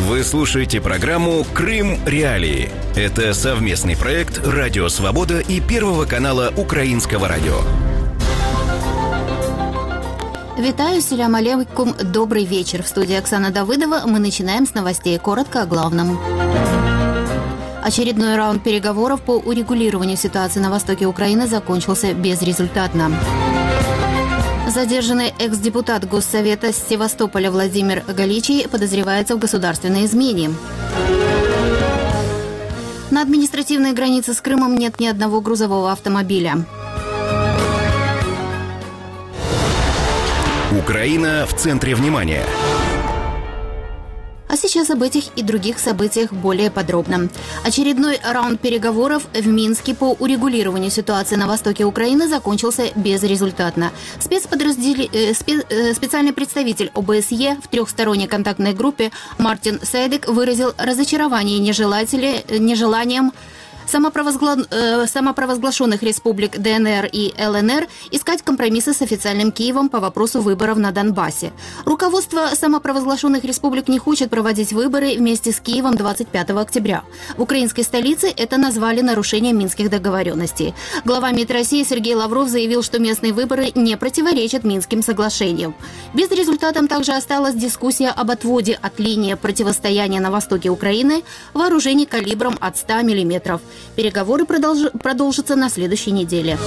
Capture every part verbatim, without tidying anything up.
Вы слушаете программу «Крым. Реалии». Это совместный проект «Радио Свобода» и Первого канала Украинского радио. Витаю, селям алейкум, добрый вечер. В студии Оксана Давыдова. Мы начинаем с новостей. Коротко о главном. Очередной раунд переговоров по урегулированию ситуации на востоке Украины закончился безрезультатно. Задержанный экс-депутат Госсовета Севастополя Владимир Галичий подозревается в государственной измене. На административной границе с Крымом нет ни одного грузового автомобиля. Украина в центре внимания. А сейчас об этих и других событиях более подробно. Очередной раунд переговоров в Минске по урегулированию ситуации на востоке Украины закончился безрезультатно. Спецподраздел... Спе... Специальный представитель ОБСЕ в трехсторонней контактной группе Мартин Сейдек выразил разочарование нежеланием Самопровозгла... самопровозглашенных республик ДНР и ЛНР искать компромиссы с официальным Киевом по вопросу выборов на Донбассе. Руководство самопровозглашенных республик не хочет проводить выборы вместе с Киевом двадцать пятого октября. В украинской столице это назвали нарушением минских договоренностей. Глава МИД России Сергей Лавров заявил, что местные выборы не противоречат Минским соглашениям. Без результатом также осталась дискуссия об отводе от линии противостояния на востоке Украины вооружений калибром от ста миллиметров. Переговоры продолж... продолжатся на следующей неделе.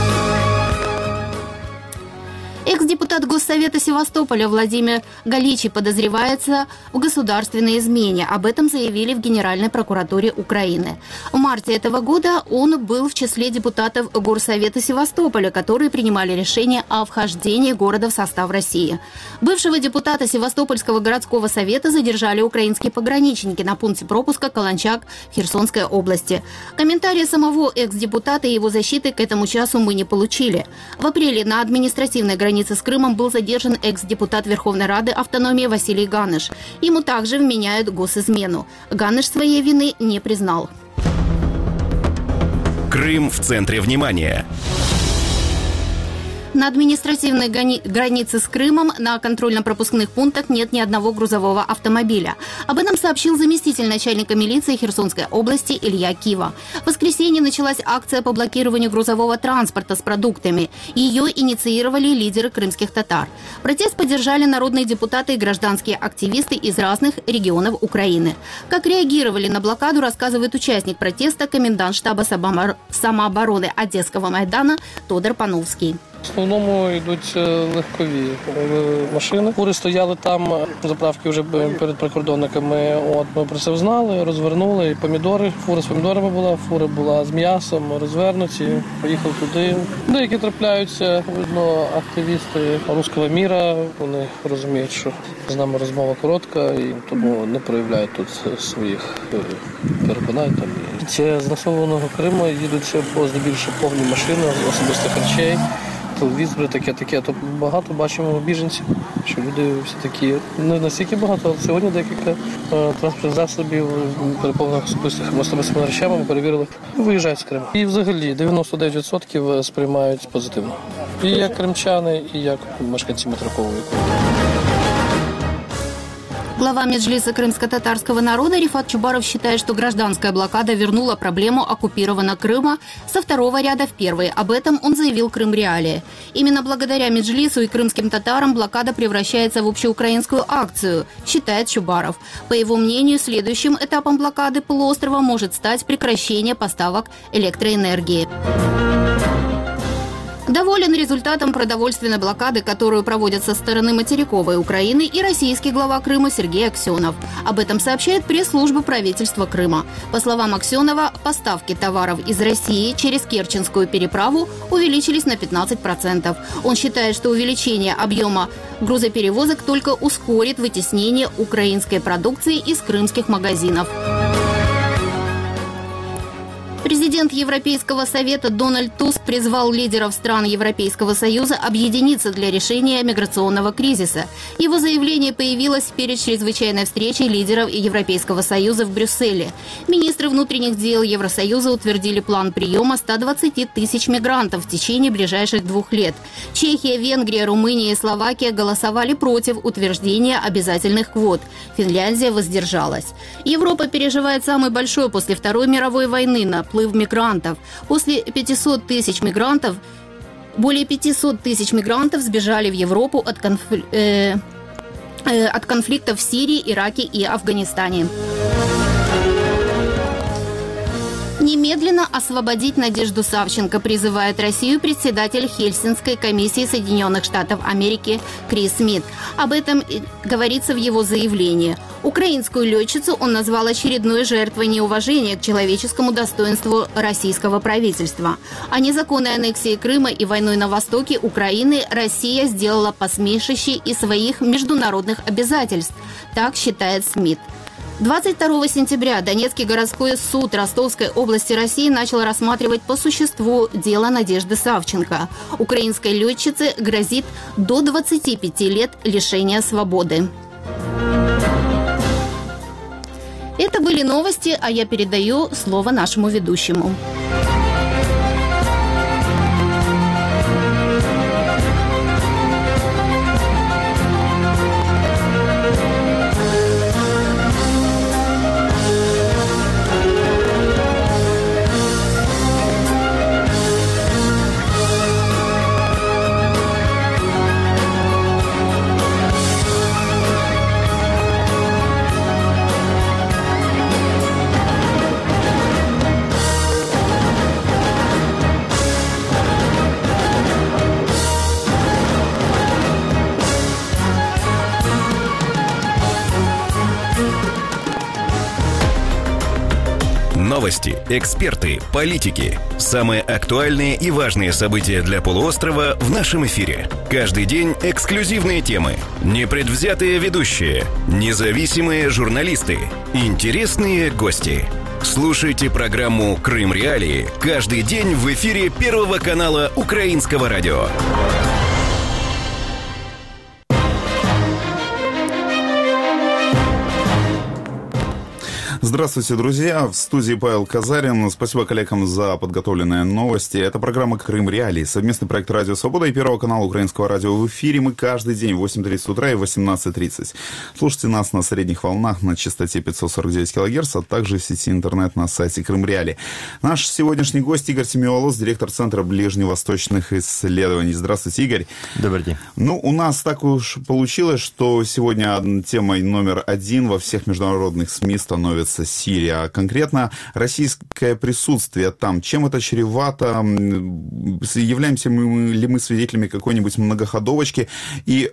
Экс-депутат Госсовета Севастополя Владимир Галичий подозревается в государственной измене. Об этом заявили в Генеральной прокуратуре Украины. В марте этого года он был в числе депутатов Горсовета Севастополя, которые принимали решение о вхождении города в состав России. Бывшего депутата Севастопольского городского совета задержали украинские пограничники на пункте пропуска Каланчак в Херсонской области. Комментарии самого экс-депутата и его защиты к этому часу мы не получили. В апреле на административной границе с Крымом был задержан экс-депутат Верховной Рады автономии Василий Ганыш. Ему также вменяют госизмену. Ганыш своей вины не признал. Крым в центре внимания. На административной границе с Крымом на контрольно-пропускных пунктах нет ни одного грузового автомобиля. Об этом сообщил заместитель начальника милиции Херсонской области Илья Кива. В воскресенье началась акция по блокированию грузового транспорта с продуктами. Ее инициировали лидеры крымских татар. Протест поддержали народные депутаты и гражданские активисты из разных регионов Украины. Как реагировали на блокаду, рассказывает участник протеста, комендант штаба самообороны Одесского Майдана Тодор Пановський. В основному йдуть легкові машини. Фури стояли там, заправки вже перед прикордонниками. От, ми про це знали, розвернули. Помідори, фура з помідорами була, фура була з м'ясом, розвернуті. Поїхали туди. Деякі трапляються, видно, активісти руського міра. Вони розуміють, що з нами розмова коротка, і тому не проявляють тут своїх переконань. Ці з насованого Криму їдуть по здебільшого повні машини, особистих речей. Телевізори, таке-таке, то багато бачимо біженців, що люди всі такі, не настільки багато, але сьогодні декілька е, транспортних засобів, переповнених особистих особистими речами, ми перевірили, виїжджають з Криму. І взагалі дев'яносто дев'ять відсотків сприймають позитивно. І як кримчани, і як мешканці Метрополії. Глава Меджлиса крымско-татарского народа Рифат Чубаров считает, что гражданская блокада вернула проблему оккупированного Крыма со второго ряда в первый. Об этом он заявил «Крым. Реалии». Именно благодаря Меджлису и крымским татарам блокада превращается в общеукраинскую акцию, считает Чубаров. По его мнению, следующим этапом блокады полуострова может стать прекращение поставок электроэнергии. Доволен результатом продовольственной блокады, которую проводят со стороны материковой Украины, и российский глава Крыма Сергей Аксенов. Об этом сообщает пресс-служба правительства Крыма. По словам Аксенова, поставки товаров из России через Керченскую переправу увеличились на пятнадцать процентов. Он считает, что увеличение объема грузоперевозок только ускорит вытеснение украинской продукции из крымских магазинов. Президент Президент Европейского совета Дональд Туск призвал лидеров стран Европейского союза объединиться для решения миграционного кризиса. Его заявление появилось перед чрезвычайной встречей лидеров Европейского союза в Брюсселе. Министры внутренних дел Евросоюза утвердили план приема ста двадцати тысяч мигрантов в течение ближайших двух лет. Чехия, Венгрия, Румыния и Словакия голосовали против утверждения обязательных квот. Финляндия воздержалась. Европа переживает самый большой после Второй мировой войны наплыв мигрантов. После пятисот тысяч мигрантов, более пятисот тысяч мигрантов сбежали в Европу от, конфли... э... Э... от конфликтов в Сирии, Ираке и Афганистане. Немедленно освободить Надежду Савченко призывает Россию председатель Хельсинкской комиссии Соединенных Штатов Америки Крис Смит. Об этом говорится в его заявлении. Украинскую летчицу он назвал очередной жертвой неуважения к человеческому достоинству российского правительства. О незаконной аннексии Крыма и войной на востоке Украины Россия сделала посмешище из своих международных обязательств. Так считает Смит. двадцать второго сентября Донецкий городской суд Ростовской области России начал рассматривать по существу дело Надежды Савченко. Украинской летчице грозит до двадцати пяти лет лишения свободы. Это были новости, а я передаю слово нашему ведущему. Новости, эксперты, политики. Самые актуальные и важные события для полуострова в нашем эфире. Каждый день эксклюзивные темы, непредвзятые ведущие, независимые журналисты, интересные гости. Слушайте программу «Крым Реалии» каждый день в эфире Первого канала Украинского радио. Здравствуйте, друзья. В студии Павел Казарин. Спасибо коллегам за подготовленные новости. Это программа «Крым Реалии», совместный проект «Радио Свобода» и Первого канала Украинского радио. В эфире мы каждый день в восемь тридцать утра и восемнадцать тридцать. Слушайте нас на средних волнах на частоте пятьсот сорок девять килогерц, а также в сети интернет на сайте Крым Реалии. Наш сегодняшний гость Игорь Семиолос, директор Центра ближневосточных исследований. Здравствуйте, Игорь. Добрый день. Ну, у нас так уж получилось, что сегодня темой номер один во всех международных СМИ становится Сирия, а конкретно российское присутствие там. Чем это чревато? Являемся мы, ли мы свидетелями какой-нибудь многоходовочки? И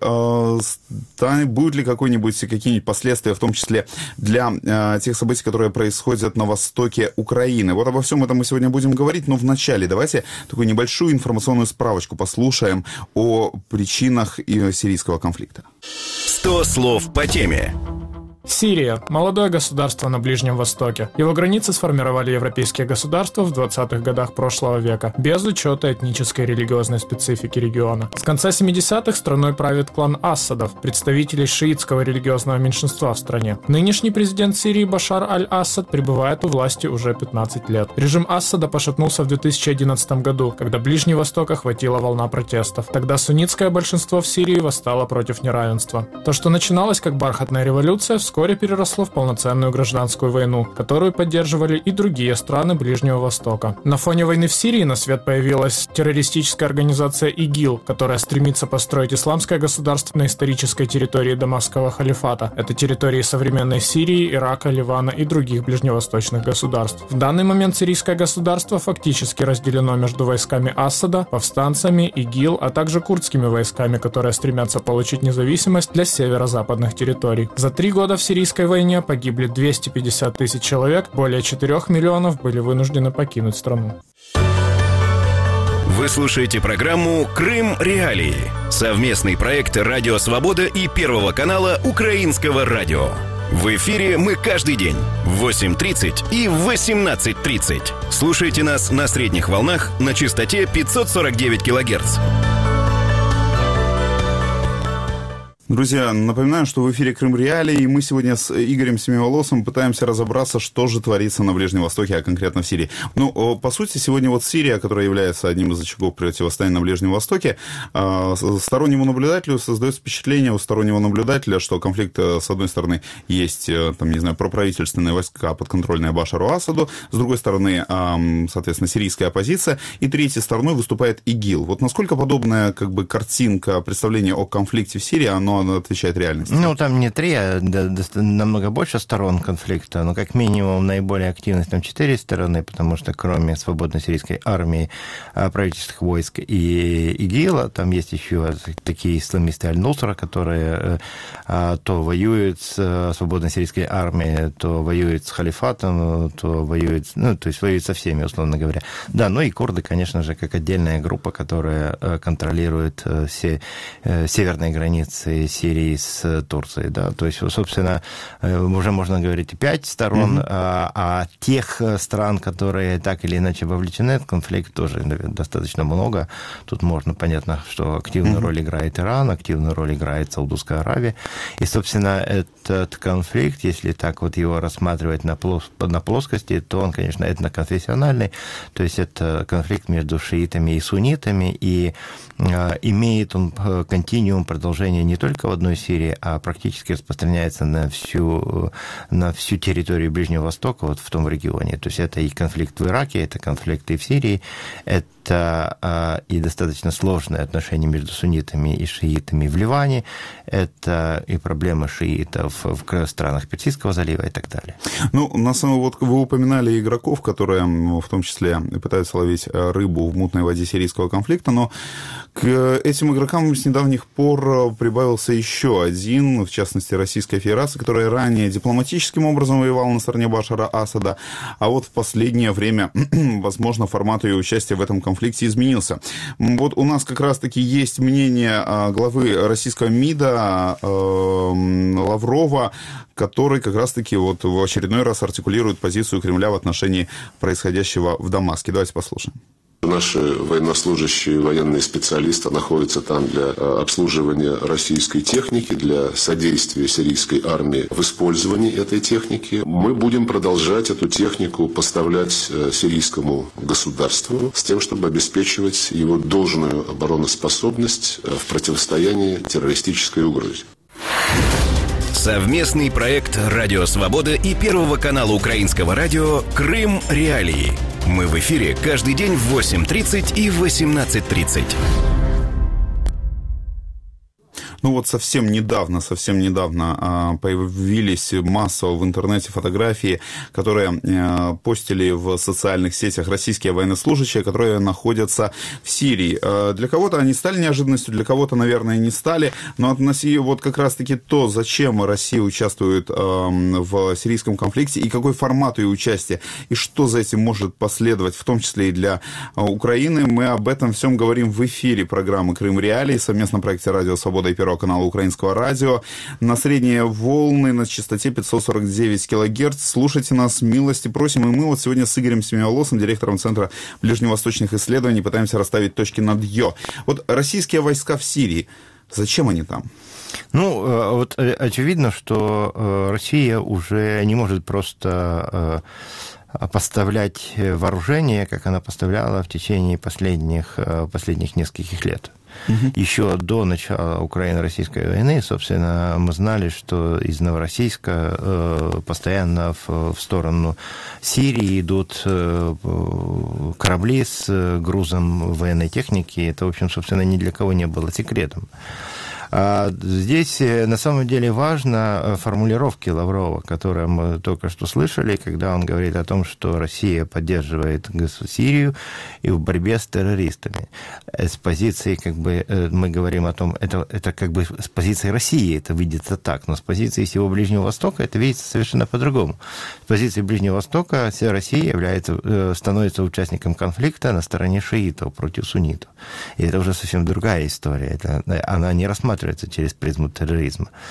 э, будут ли какие-нибудь, какие-нибудь последствия, в том числе для э, тех событий, которые происходят на востоке Украины? Вот обо всем этом мы сегодня будем говорить, но вначале давайте такую небольшую информационную справочку послушаем о причинах сирийского конфликта. сто слов по теме. Сирия – молодое государство на Ближнем Востоке. Его границы сформировали европейские государства в двадцатых годах прошлого века, без учета этнической и религиозной специфики региона. С конца семидесятых страной правит клан Асадов, представителей шиитского религиозного меньшинства в стране. Нынешний президент Сирии Башар аль-Асад пребывает у власти уже пятнадцать лет. Режим Асада пошатнулся в две тысячи одиннадцатом году, когда Ближний Восток охватила волна протестов. Тогда суннитское большинство в Сирии восстало против неравенства. То, что начиналось как бархатная революция, вскоре вскоре переросло в полноценную гражданскую войну, которую поддерживали и другие страны Ближнего Востока. На фоне войны в Сирии на свет появилась террористическая организация ИГИЛ, которая стремится построить исламское государство на исторической территории Дамасского халифата. Это территории современной Сирии, Ирака, Ливана и других ближневосточных государств. В данный момент сирийское государство фактически разделено между войсками Асада, повстанцами, ИГИЛ, а также курдскими войсками, которые стремятся получить независимость для северо-западных территорий. За три года в сирийской войне погибли двести пятьдесят тысяч человек, более четырёх миллионов были вынуждены покинуть страну. Вы слушаете программу «Крым Реалии», совместный проект «Радио Свобода» и Первого канала Украинского радио. В эфире мы каждый день в восемь тридцать и в восемнадцать тридцать. Слушайте нас на средних волнах на частоте пятьсот сорок девять килогерц. Друзья, напоминаю, что в эфире «Крым Реалии», и мы сегодня с Игорем Семиволосым пытаемся разобраться, что же творится на Ближнем Востоке, а конкретно в Сирии. Ну, по сути, сегодня вот Сирия, которая является одним из очагов противостояния на Ближнем Востоке, стороннему наблюдателю создается впечатление у стороннего наблюдателя, что конфликт, с одной стороны, есть, там, не знаю, проправительственные войска, подконтрольные Башару Асаду, с другой стороны, соответственно, сирийская оппозиция, и третьей стороной выступает ИГИЛ. Вот насколько подобная, как бы, картинка, представление о конфликте в Сирии, оно он отвечает реальности? Ну, там не три, а намного больше сторон конфликта, но как минимум наиболее активных там четыре стороны, потому что кроме свободной сирийской армии, правительственных войск и ИГИЛа, там есть еще такие исламисты Аль-Нусра, которые то воюют с свободной сирийской армией, то воюют с халифатом, то воюют, ну, то есть воюют со всеми, условно говоря. Да, ну и курды, конечно же, как отдельная группа, которая контролирует все северные границы Сирии с Турцией, да, то есть, собственно, уже можно говорить пять сторон, mm-hmm. а, а тех стран, которые так или иначе вовлечены в конфликт, тоже достаточно много. Тут можно, понятно, что активную mm-hmm. роль играет Иран, активную роль играет Саудовская Аравия, и, собственно, этот конфликт, если так вот его рассматривать на, плос- на плоскости, то он, конечно, этноконфессиональный, то есть это конфликт между шиитами и суннитами, и а, имеет он континуум продолжения не только в одной Сирии, а практически распространяется на всю, на всю территорию Ближнего Востока, вот в том регионе. То есть это и конфликт в Ираке, это конфликт и в Сирии, это а, и достаточно сложные отношения между суннитами и шиитами в Ливане, это и проблема шиитов в странах Персидского залива и так далее. Ну, на самом вот вы упоминали игроков, которые в том числе пытаются ловить рыбу в мутной воде сирийского конфликта, но к этим игрокам с недавних пор прибавился еще один, в частности, Российская Федерация, которая ранее дипломатическим образом воевала на стороне Башара Асада, а вот в последнее время, возможно, формат ее участия в этом конфликте изменился. Вот у нас как раз-таки есть мнение главы российского МИДа Лаврова, который как раз-таки вот в очередной раз артикулирует позицию Кремля в отношении происходящего в Дамаске. Давайте послушаем. Наши военнослужащие, военные специалисты находятся там для обслуживания российской техники, для содействия сирийской армии в использовании этой техники. Мы будем продолжать эту технику поставлять сирийскому государству с тем, чтобы обеспечивать его должную обороноспособность в противостоянии террористической угрозе. Совместный проект «Радио Свобода» и Первого канала Украинского радио «Крым Реалии». Мы в эфире каждый день в восемь тридцать и восемнадцать тридцать. Ну вот совсем недавно, совсем недавно появились массово в интернете фотографии, которые постили в социальных сетях российские военнослужащие, которые находятся в Сирии. Для кого-то они стали неожиданностью, для кого-то, наверное, не стали, но относи вот как раз-таки то, зачем Россия участвует в сирийском конфликте и какой формат ее участия, и что за этим может последовать, в том числе и для Украины, мы об этом всем говорим в эфире программы «Крым Реалии», совместном проекте «Радио Свобода» и Первого канала Украинского радио. На средние волны на частоте пятьсот сорок девять килогерц. Слушайте нас, милости просим. И мы вот сегодня с Игорем Семиволосым, директором Центра ближневосточных исследований, пытаемся расставить точки над «ё». Вот российские войска в Сирии, зачем они там? Ну, вот очевидно, что Россия уже не может просто поставлять вооружение, как она поставляла в течение последних, последних нескольких лет. Угу. Еще до начала Украино-российской войны, собственно, мы знали, что из Новороссийска э, постоянно в, в сторону Сирии идут э, корабли с грузом военной техники. Это, в общем, собственно, ни для кого не было секретом. А здесь на самом деле важна формулировки Лаврова, которые мы только что слышали, когда он говорит о том, что Россия поддерживает Сирию и в борьбе с террористами. С позиции, как бы, мы говорим о том, это, это как бы с позиции России это видится так, но с позиции всего Ближнего Востока это видится совершенно по-другому. С позиции Ближнего Востока вся Россия является, становится участником конфликта на стороне шиитов против суннитов. И это уже совсем другая история. Это, она не рассматривается через призму терроризма.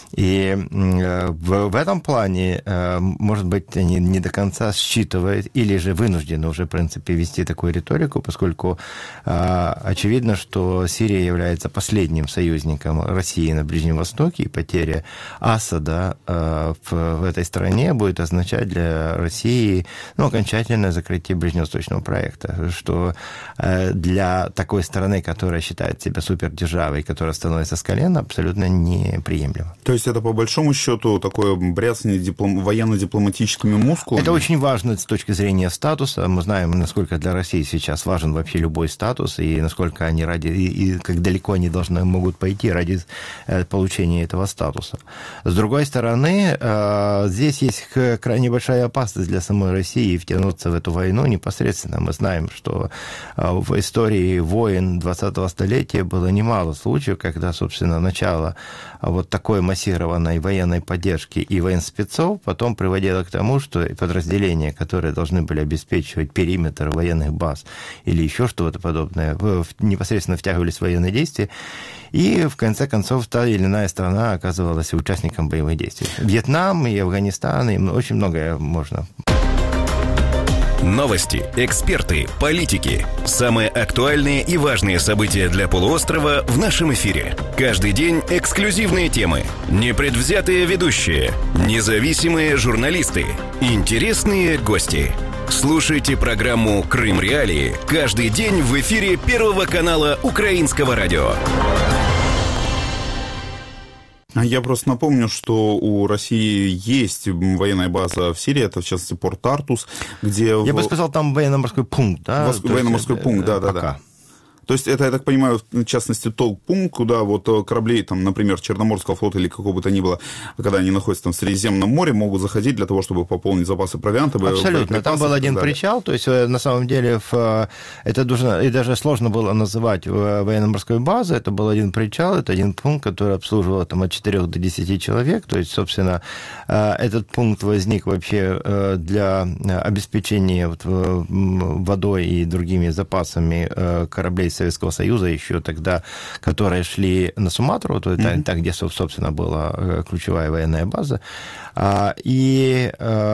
И в, в этом плане, может быть, они не до конца считывают или же вынуждены уже, в принципе, вести такую риторику, поскольку очевидно, что Сирия является последним союзником России на Ближнем Востоке, и потеря Асада в, в этой стране будет означать для России ну, окончательное закрытие ближневосточного проекта, что для такой страны, которая считает себя супердержавой, которая становится с колена, абсолютно неприемлемо. То есть это, по большому счету, такое бряцание диплом... военно-дипломатическими мускулами? Это очень важно с точки зрения статуса. Мы знаем, насколько для России сейчас важен вообще любой статус, и насколько они ради, и, и как далеко они должны, могут пойти ради получения этого статуса. С другой стороны, здесь есть крайне большая опасность для самой России втянуться в эту войну непосредственно. Мы знаем, что в истории войн двадцатого столетия было немало случаев, когда, собственно, начало вот такой массированной военной поддержки и военспецов потом приводило к тому, что подразделения, которые должны были обеспечивать периметр военных баз или еще что-то подобное, непосредственно втягивались в военные действия, и в конце концов та или иная страна оказывалась участником боевых действий. Вьетнам и Афганистан, и очень многое можно. Новости, эксперты, политики. Самые актуальные и важные события для полуострова в нашем эфире. Каждый день эксклюзивные темы, непредвзятые ведущие, независимые журналисты, интересные гости. Слушайте программу «Крым Реалии» каждый день в эфире Первого канала Украинского радио. Я просто напомню, что у России есть военная база в Сирии, это, в частности, порт Тартус, где... Я бы сказал, там военно-морской пункт, да? Вос... Военно-морской есть, пункт, да-да-да. То есть это, я так понимаю, в частности, тот пункт, куда вот корабли, там, например, Черноморского флота или какого бы то ни было, когда они находятся там в Средиземном море, могут заходить для того, чтобы пополнить запасы провианта. Абсолютно. Там был один причал, то есть на самом деле в, это должно, и даже сложно было называть военно-морской базой, это был один причал, это один пункт, который обслуживал там от четырёх до десяти человек, то есть, собственно, этот пункт возник вообще для обеспечения вот водой и другими запасами кораблей Советского Союза еще тогда, которые шли на Суматру, то это mm-hmm. так, где, собственно, была ключевая военная база. И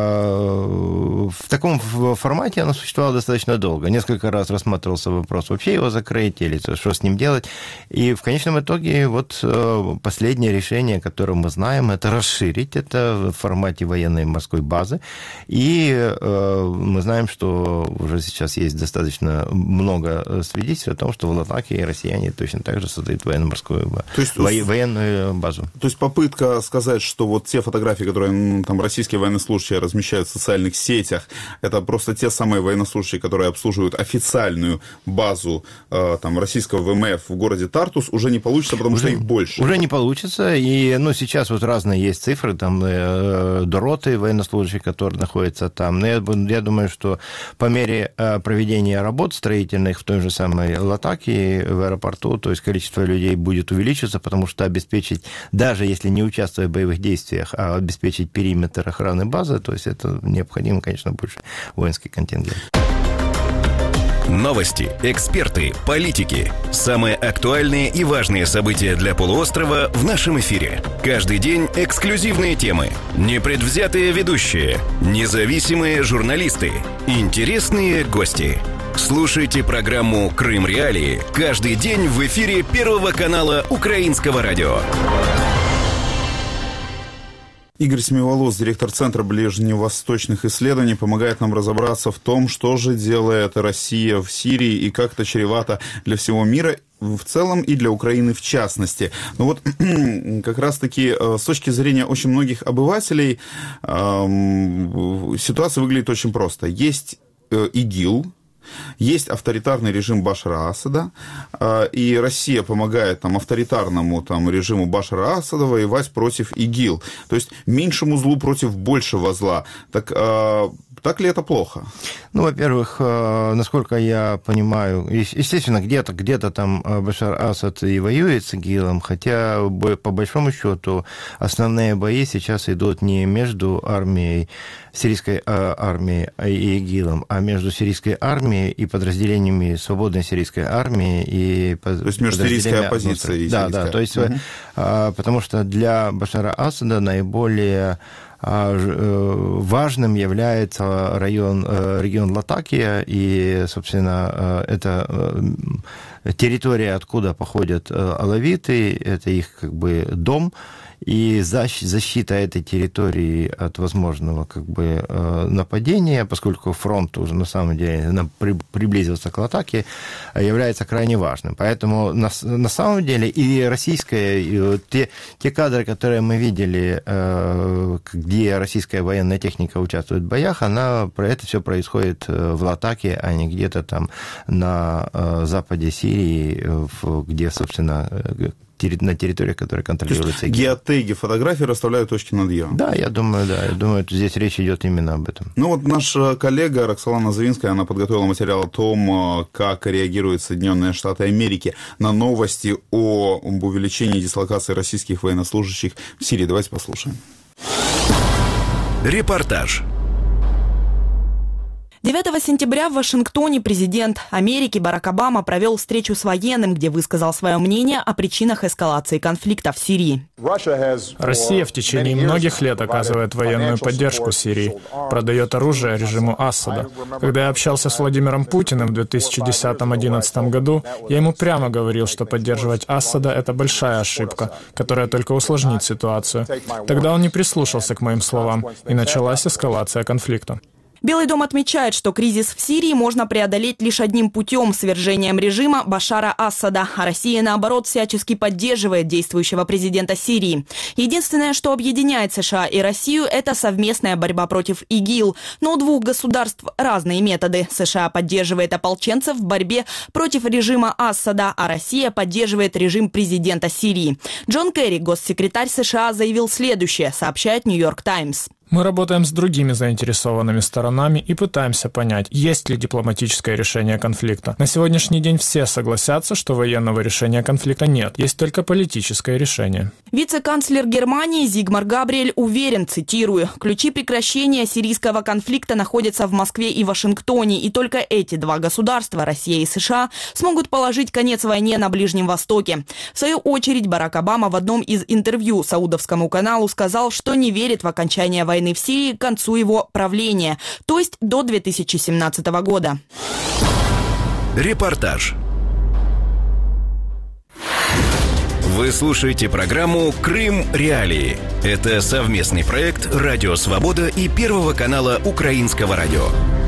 в таком формате она существовала достаточно долго. Несколько раз рассматривался вопрос, вообще его закрыть или что с ним делать. И в конечном итоге вот последнее решение, которое мы знаем, это расширить это в формате военной морской базы. И мы знаем, что уже сейчас есть достаточно много свидетельств о том, что в Латакии россияне точно так же создают военно-морскую то есть, во- военную базу. То есть попытка сказать, что вот те фотографии, которые ну, там российские военнослужащие размещают в социальных сетях, это просто те самые военнослужащие, которые обслуживают официальную базу э, там, российского ВМФ в городе Тартус, уже не получится, потому уже, что их больше. Уже не получится, и ну, сейчас вот разные есть цифры, там э, до роты военнослужащих, которые находятся там. Но я, я думаю, что по мере э, проведения работ строительных в той же самой Латакии, в аэропорту, то есть количество людей будет увеличиваться, потому что обеспечить, даже если не участвуя в боевых действиях, а обеспечить периметр охраны базы, то есть это необходимо, конечно, больше воинский контингент. Новости, эксперты, политики. Самые актуальные и важные события для полуострова в нашем эфире. Каждый день эксклюзивные темы, непредвзятые ведущие, независимые журналисты, интересные гости. Слушайте программу «Крым Реалии» каждый день в эфире Первого канала Украинского радио. Игорь Семиволос, директор Центра ближневосточных исследований, помогает нам разобраться в том, что же делает Россия в Сирии и как это чревато для всего мира в целом и для Украины в частности. Ну вот как раз-таки с точки зрения очень многих обывателей ситуация выглядит очень просто. Есть ИГИЛ, есть авторитарный режим Башара Асада, и Россия помогает там, авторитарному там, режиму Башара Асада воевать против ИГИЛ. То есть меньшему злу против большего зла. Так, так ли это плохо? Ну, во-первых, насколько я понимаю, естественно, где-то, где-то там Башар Асад и воюет с ИГИЛом, хотя по большому счету основные бои сейчас идут не между армией, сирийской армией и ИГИЛом, а между сирийской армией армией и подразделениями свободной сирийской армии. И то есть межсирийская оппозиция и да, да, то есть, угу. потому что для Башара Асада наиболее важным является район, регион Латакия, и, собственно, это территория, откуда походят алавиты, это их как бы дом, и защита этой территории от возможного как бы нападения, поскольку фронт уже на самом деле приблизился к Латакии, является крайне важным. Поэтому на, на самом деле и российская, и те, те кадры, которые мы видели, где российская военная техника участвует в боях, она, это все происходит в Латакии, а не где-то там на западе Сирии, где, собственно, на территориях, которые контролируются. Геотеги, фотографии расставляют точки над «я». Да, я думаю, да. Я думаю, здесь речь идет именно об этом. Ну вот наша коллега Роксолана Завинская, она подготовила материал о том, как реагируют Соединенные Штаты Америки на новости о об увеличении дислокации российских военнослужащих в Сирии. Давайте послушаем. Репортаж. девятого сентября в Вашингтоне президент Америки Барак Обама провел встречу с военным, где высказал свое мнение о причинах эскалации конфликта в Сирии. Россия в течение многих лет оказывает военную поддержку Сирии, продает оружие режиму Асада. Когда я общался с Владимиром Путиным в две тысячи десятом — две тысячи одиннадцатом году, я ему прямо говорил, что поддерживать Асада – это большая ошибка, которая только усложнит ситуацию. Тогда он не прислушался к моим словам, и началась эскалация конфликта. Белый дом отмечает, что кризис в Сирии можно преодолеть лишь одним путем – свержением режима Башара Асада, а Россия, наоборот, всячески поддерживает действующего президента Сирии. Единственное, что объединяет США и Россию – это совместная борьба против ИГИЛ. Но у двух государств разные методы. США поддерживает ополченцев в борьбе против режима Асада, а Россия поддерживает режим президента Сирии. Джон Керри, госсекретарь США, заявил следующее, сообщает «Нью-Йорк Таймс». Мы работаем с другими заинтересованными сторонами и пытаемся понять, есть ли дипломатическое решение конфликта. На сегодняшний день все согласятся, что военного решения конфликта нет, есть только политическое решение. Вице-канцлер Германии Зигмар Габриэль уверен, цитирую, «Ключи прекращения сирийского конфликта находятся в Москве и Вашингтоне, и только эти два государства, Россия и США, смогут положить конец войне на Ближнем Востоке». В свою очередь, Барак Обама в одном из интервью саудовскому каналу сказал, что не верит в окончание войны в Сирии к концу его правления, то есть до две тысячи семнадцатого года. Репортаж. Вы слушаете программу «Крым. Реалии». Это совместный проект «Радио Свобода» и Первого канала Украинского радио.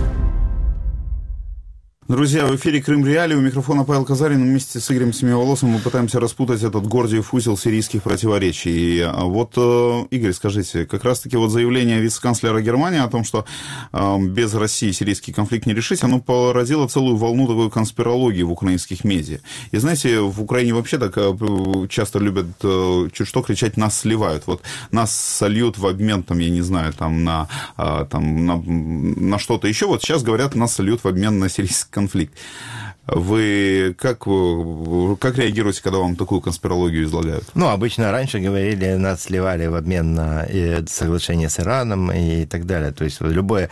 Друзья, в эфире «Крым. Реалии», у микрофона Павел Казарин. Вместе с Игорем Семиволосым мы пытаемся распутать этот гордиев узел сирийских противоречий. И вот, Игорь, скажите, как раз-таки вот заявление вице-канцлера Германии о том, что без России сирийский конфликт не решить, оно породило целую волну такой конспирологии в украинских медиа. И знаете, в Украине вообще так часто любят чуть что кричать «нас сливают». Вот нас сольют в обмен, там, я не знаю, там, на, там, на, на что-то еще. Вот сейчас говорят, нас сольют в обмен на сирийский конфликт. Вы как, как реагируете, когда вам такую конспирологию излагают? Ну, обычно раньше говорили, нас сливали в обмен на соглашение с Ираном и так далее. То есть любое,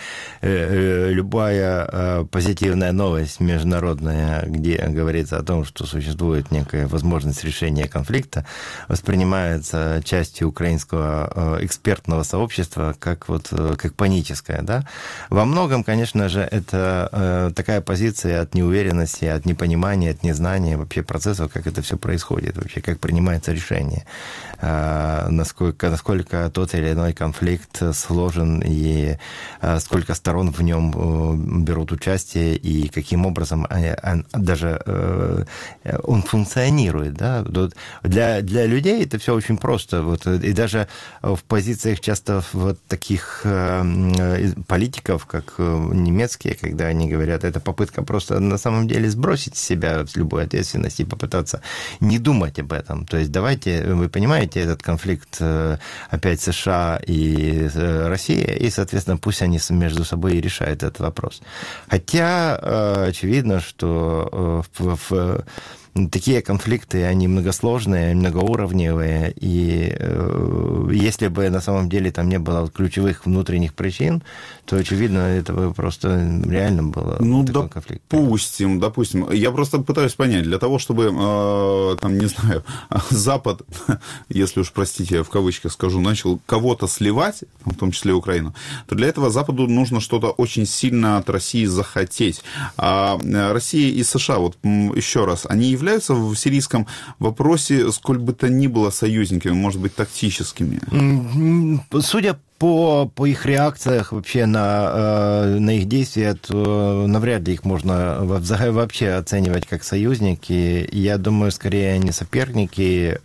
любая позитивная новость международная, где говорится о том, что существует некая возможность решения конфликта, воспринимается частью украинского экспертного сообщества как, вот, как паническая. Да? Во многом, конечно же, это такая позиция от неуверенности, от непонимания, от незнания вообще процессов, как это все происходит, вообще как принимается решение, насколько, насколько тот или иной конфликт сложен и сколько сторон в нем берут участие и каким образом даже он функционирует. Да? Для, для людей это все очень просто. Вот, и даже в позициях часто вот таких политиков, как немецкие, когда они говорят, это попытка просто на самом деле сбросить с себя любую ответственность и попытаться не думать об этом. То есть давайте, вы понимаете, этот конфликт опять США и Россия, и, соответственно, пусть они между собой и решают этот вопрос. Хотя очевидно, что в, в такие конфликты, они многосложные, многоуровневые, и э, если бы на самом деле там не было ключевых внутренних причин, то, очевидно, это бы просто реально было ну, такой конфликт. Допустим, допустим. Я просто пытаюсь понять, для того, чтобы, э, там, не знаю, Запад, если уж, простите, я в кавычках скажу, начал кого-то сливать, в том числе Украину, то для этого Западу нужно что-то очень сильно от России захотеть. А Россия и США, вот еще раз, они являются в сирийском вопросе, сколь бы то ни было, союзниками, может быть, тактическими? Судя По, по их реакциях вообще на, на их действия, то навряд ли их можно вообще оценивать как союзники. Я думаю, скорее они соперники,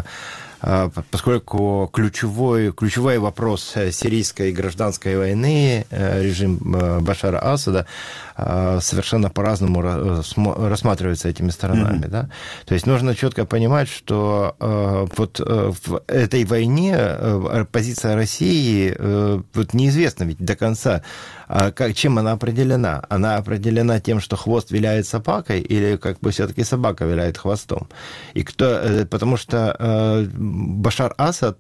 поскольку ключевой, ключевой вопрос сирийской гражданской войны, режим Башара Асада, совершенно по-разному рассматривается этими сторонами. Mm-hmm. Да? То есть нужно четко понимать, что вот в этой войне позиция России вот неизвестна ведь до конца. Как, чем она определена? Она определена тем, что хвост виляет собакой, или как бы все-таки собака виляет хвостом? И кто, потому что Башар Асад,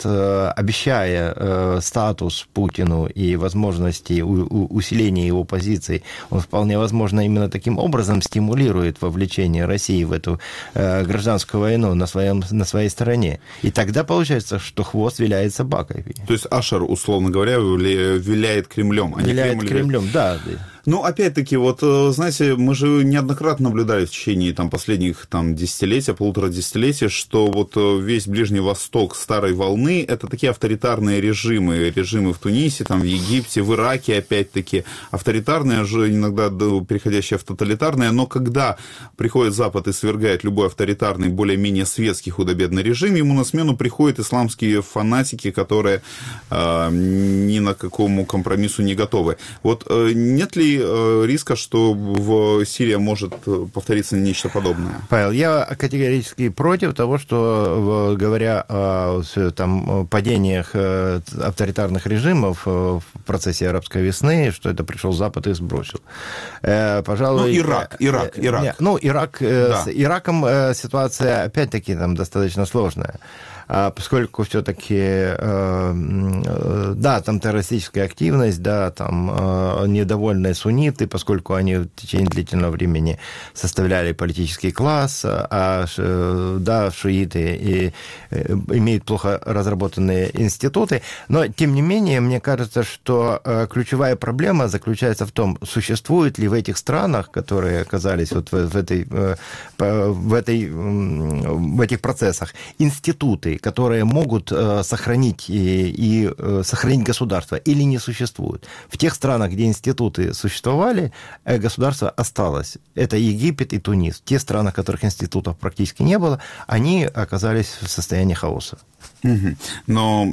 обещая статус Путину и возможности усиления его позиций, он вполне возможно именно таким образом стимулирует вовлечение России в эту гражданскую войну на, своем, на своей стороне. И тогда получается, что хвост виляет собакой. То есть Ашер, условно говоря, виляет Кремлем, а не виляет Кремль. Кремлем, да. Ну, опять-таки, вот, знаете, мы же неоднократно наблюдали в течение там, последних там, десятилетия, полутора десятилетия, что вот весь Ближний Восток старой волны – это такие авторитарные режимы. Режимы в Тунисе, там, в Египте, в Ираке, опять-таки, авторитарные, же иногда переходящие в тоталитарные. Но когда приходит Запад и свергает любой авторитарный, более-менее светский худо-бедный режим, ему на смену приходят исламские фанатики, которые э, ни на какому компромиссу не готовы. Вот э, нет ли риска, что в Сирии может повториться нечто подобное? Павел, я категорически против того, что, говоря о там, падениях авторитарных режимов в процессе арабской весны, что это пришел Запад и сбросил. Пожалуй, ну, Ирак, Ирак, Ирак. Не, ну, Ирак, да. С Ираком ситуация, опять-таки, там достаточно сложная. Поскольку все-таки, да, там террористическая активность, да, там недовольные сунниты, поскольку они в течение длительного времени составляли политический класс, а, да, шииты и имеют плохо разработанные институты, но, тем не менее, мне кажется, что ключевая проблема заключается в том, существует ли в этих странах, которые оказались вот в, в, этой, в, этой, в этих процессах, институты, которые могут э, сохранить и, и э, сохранить государство, или не существуют. В тех странах, где институты существовали, э, государство осталось. Это Египет и Тунис. Те страны, в которых институтов практически не было, они оказались в состоянии хаоса. Угу. Но...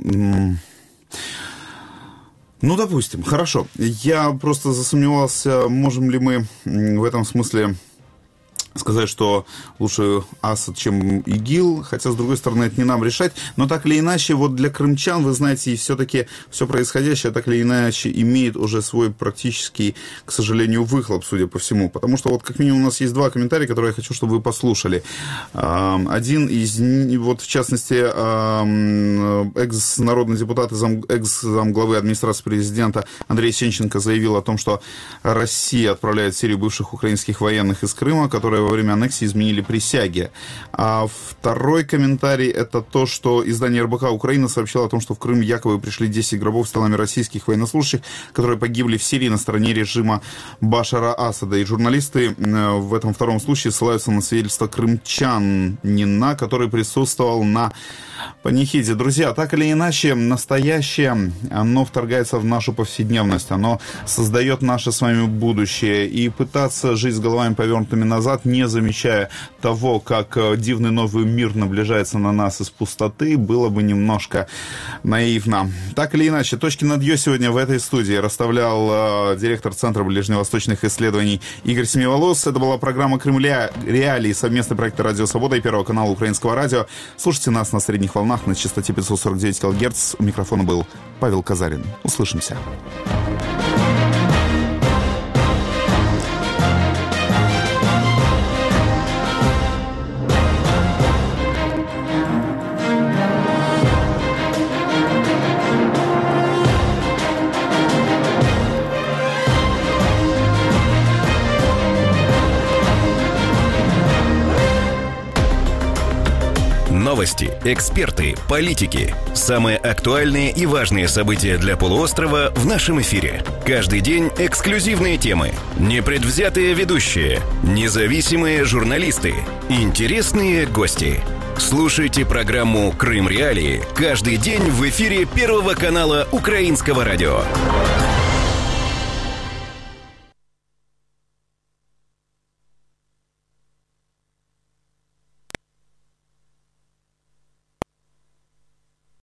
Ну, допустим, хорошо. Я просто засомневался, можем ли мы в этом смысле сказать, что лучше Асад, чем ИГИЛ, хотя, с другой стороны, это не нам решать, но так или иначе, вот для крымчан, вы знаете, все-таки все происходящее так или иначе имеет уже свой практический, к сожалению, выхлоп, судя по всему, потому что вот как минимум у нас есть два комментария, которые я хочу, чтобы вы послушали. Один из, вот в частности, экс-народный депутат и экс-замглавы администрации президента Андрей Сенченко заявил о том, что Россия отправляет в Сирию бывших украинских военных из Крыма, которые во время аннексии изменили присяги. А второй комментарий – это то, что издание эр бэ ка Украина сообщило о том, что в Крым якобы пришли десять гробов с телами российских военнослужащих, которые погибли в Сирии на стороне режима Башара Асада. И журналисты в этом втором случае ссылаются на свидетельство крымчанина, который присутствовал на панихиде. Друзья, так или иначе, настоящее, оно вторгается в нашу повседневность, оно создает наше с вами будущее. И пытаться жить с головами повернутыми назад, не замечая того, как дивный новый мир наближается на нас из пустоты, было бы немножко наивно. Так или иначе, точки над «ё» сегодня в этой студии расставлял э, директор Центра ближневосточных исследований Игорь Семиволос. Это была программа «Кремля. Реалии», совместный проект «Радио Свобода» и Первого канала Украинского радио. Слушайте нас на средних волнах на частоте пятьсот сорок девять килогерц. У микрофона был Павел Казарин. Услышимся. Новости, эксперты, политики. Самые актуальные и важные события для полуострова в нашем эфире. Каждый день эксклюзивные темы, непредвзятые ведущие, независимые журналисты, интересные гости. Слушайте программу «Крым Реалии» каждый день в эфире Первого канала Украинского радио.